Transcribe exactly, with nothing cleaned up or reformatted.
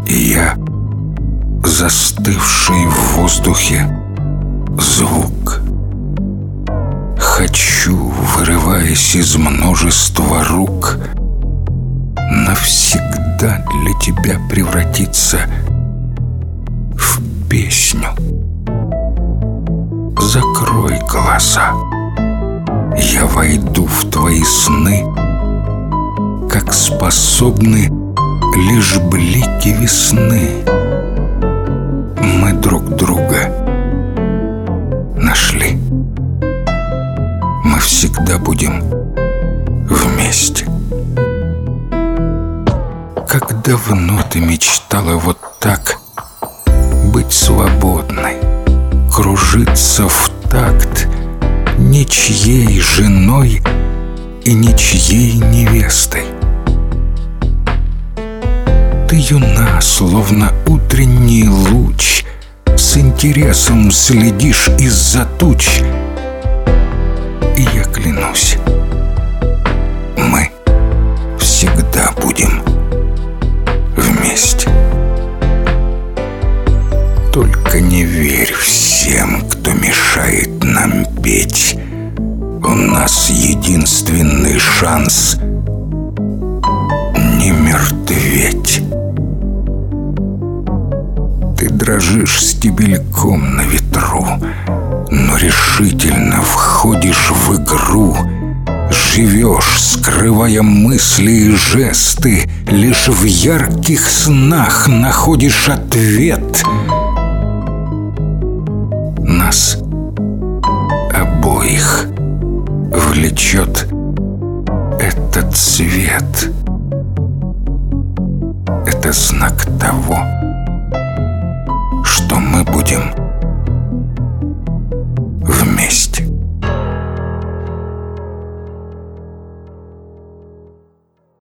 И я, застывший в воздухе звук, хочу, вырываясь из множества рук, навсегда для тебя превратиться в песню. Закрой глаза, я войду в твои сны, как способны лишь блики весны. Мы друг друга нашли. Мы всегда будем вместе. Как давно ты мечтала вот так быть свободной, кружиться в такт ничьей женой и ничьей невестой. Ты юна, словно утренний луч, с интересом следишь из-за туч. И я клянусь, мы всегда будем вместе. Только не верь всем, кто мешает нам петь. У нас единственный шанс не мертветь. Ты дрожишь стебельком на ветру, но решительно входишь в игру. Живешь, скрывая мысли и жесты, лишь в ярких снах находишь ответ. Нас обоих влечет этот цвет. Это знак того,